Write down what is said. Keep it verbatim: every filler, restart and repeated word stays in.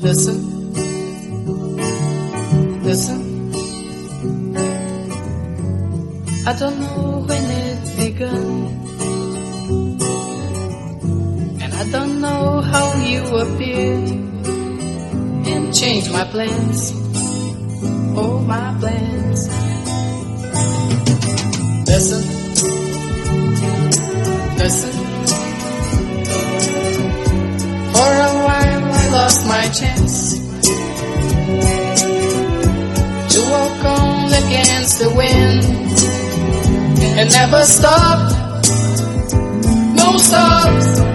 Listen, listen. I don't know when it begun, and I don't know how you appeared and changed my plans, oh my plans. Listen, listen. For a while I lost my chance to walk on against the wind and never stop, no stop.